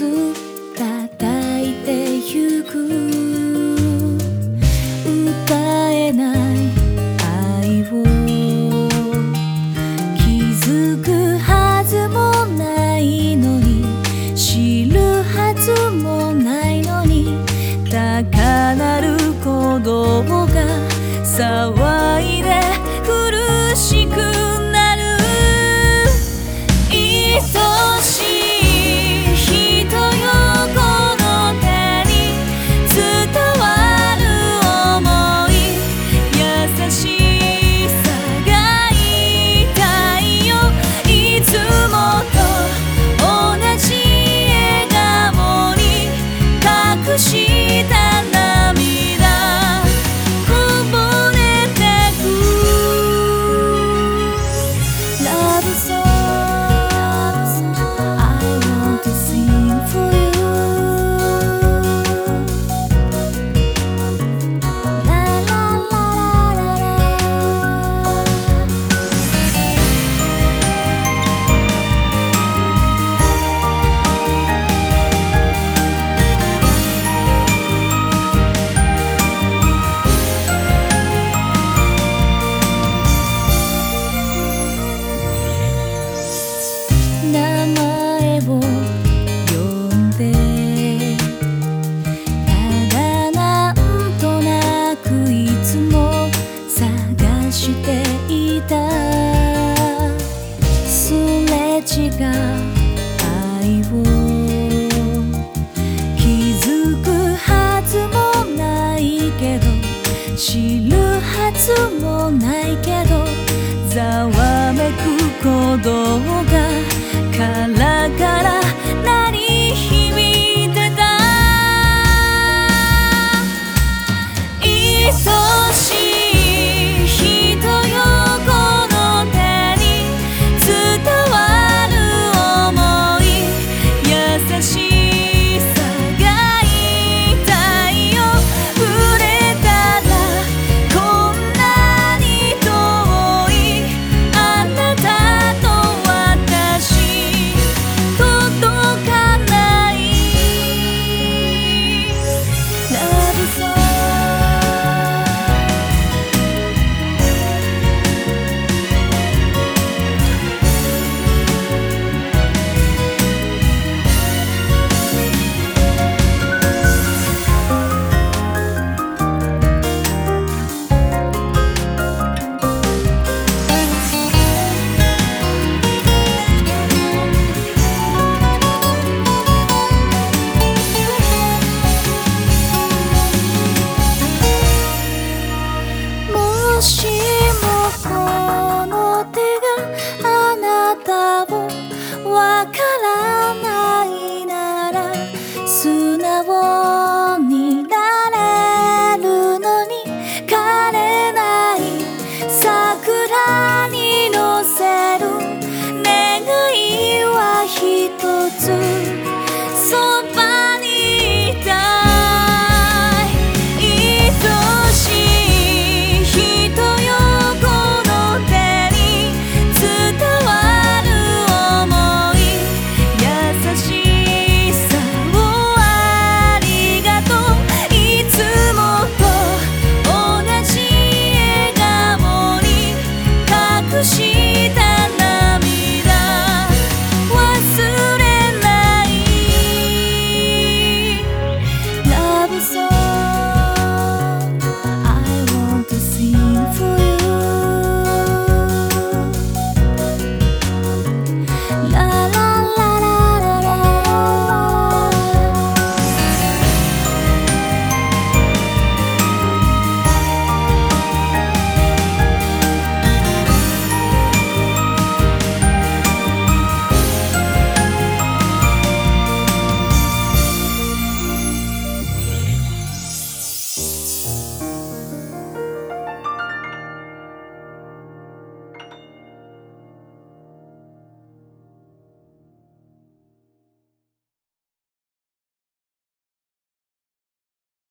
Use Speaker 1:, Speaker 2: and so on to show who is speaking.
Speaker 1: く叩いてゆく歌えない愛を気づくはずもないのに知るはずもないのに高鳴る鼓動が騒いで苦しくなる愛しい人よこの手に伝わる想い優しさが痛いよいつもと同じ笑顔に隠した涙こぼれてく Love song I want to sing for you La la la la la la名前を呼んでただなんとなくいつも探していたすれ違う愛を気づくはずもないけど知るはずもないけどざわめく鼓動が殻から鳴り響いてた愛しい人よこの手に伝わる想い優しさが痛いよ触れたらこんなに遠いあなたと私届かない Love songもしもこの手があなたをわからないなら素直